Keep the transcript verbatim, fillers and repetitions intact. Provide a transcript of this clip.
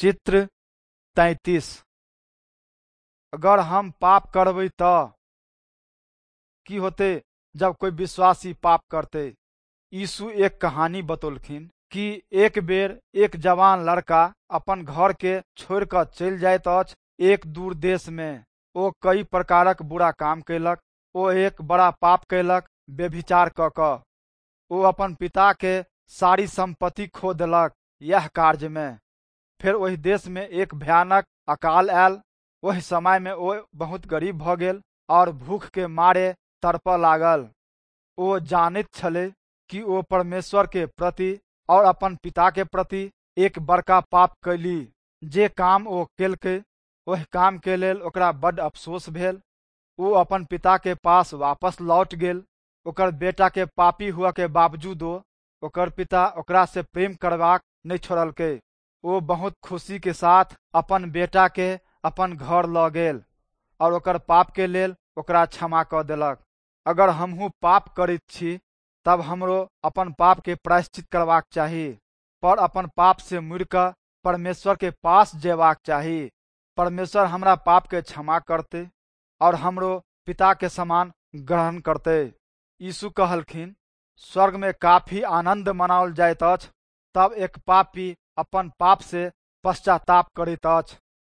चित्र तैंतीस। अगर हम पाप करबै तऽ की होते जब कोई विश्वासी पाप करते। यीशु एक कहानी बतौलखिन कि एक बेर एक जवान लड़का अपन घर के छोड़ कऽ चलि जाइत अछि एक दूर देश में। ओ कई प्रकारक बुरा काम कयलक। ओ एक बड़ा पाप कयलक, व्यभिचार कऽ कऽ। ओ अपन पिता के सारी संपत्ति खो देलक यह कार्य में। फिर ओहि देश में एक भयानक अकाल आयल। ओहि समय में ओ बहुत गरीब भऽ गेल और भूख के मारे तड़पऽ लागल। ओ जानैत छले कि ओ परमेश्वर के प्रति और अपन पिता के प्रति एक बड़का पाप कैली। जे काम ओ केलकै ओहि काम के लेल ओकरा बड्ड अफसोस भेल। ओ अपन पिता के पास वापस लौट गेल। ओकर बेटा के पापी हुआ के बावजूदो ओकर पिता ओकरा से प्रेम करबाक नहीं छोड़लकै। ओ बहुत खुशी के साथ अपन बेटा के अपन घर लऽ गेल और ओकर पाप के लेल ओकरा क्षमा कऽ देलक। अगर हमहू पाप करैत छी तब हमरो अपन पाप के प्रायश्चित करबाक चाही, पर अपन पाप से मुड़ कऽ परमेश्वर के पास जेबाक चाही। परमेश्वर हमरा पाप के क्षमा करते और हमरो पिता के समान ग्रहण करते। यीशु कहलखिन, स्वर्ग में काफी आनंद मनाओल जाइत अछि तब एक पापी अपन पाप से पश्चाताप करैत अछि।